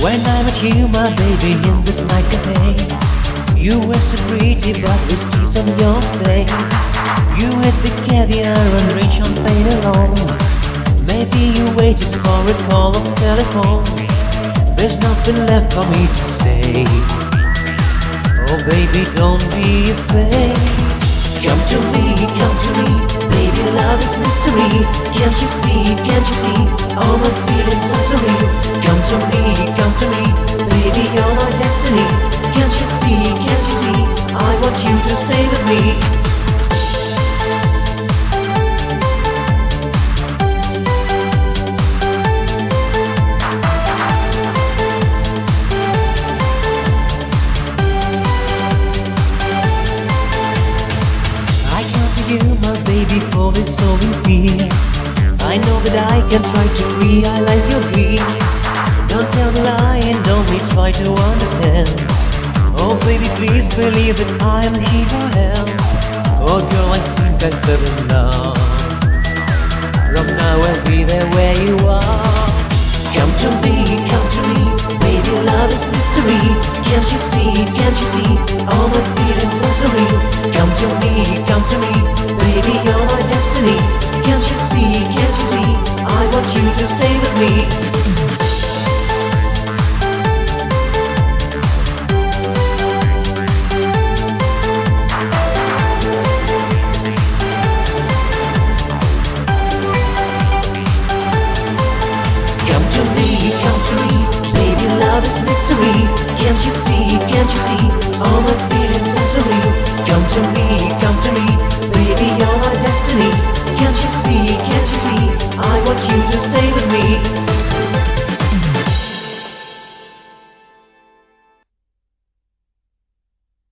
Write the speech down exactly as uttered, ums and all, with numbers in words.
When I met you, my baby, in this night cafe, you were so pretty but with tears on your face. You had the caviar and drink champagne alone. Maybe you waited for a call of telephone. There's nothing left for me to say. Oh baby, don't be afraid. Come to me, come to me, baby, love is mystery. Can't you see, can't you see, all my feelings are so real. Come to me, come to me, baby, you're my destiny. Can't you see, can't you see, I want you to stay with me. You, my baby, for this so in peace. I know that I can try to realize your dreams. Don't tell me lie and don't me try to understand. Oh baby, please believe that I am here for help. Oh girl, I seem better than love. From now I'll be there where you are. Come to me, come to me, baby, love is mystery. Can't you see, can't you see, all my feelings are so real. Come to me, come to me, baby, you're my destiny. Can't you see, can't you see, I want you to stay with me.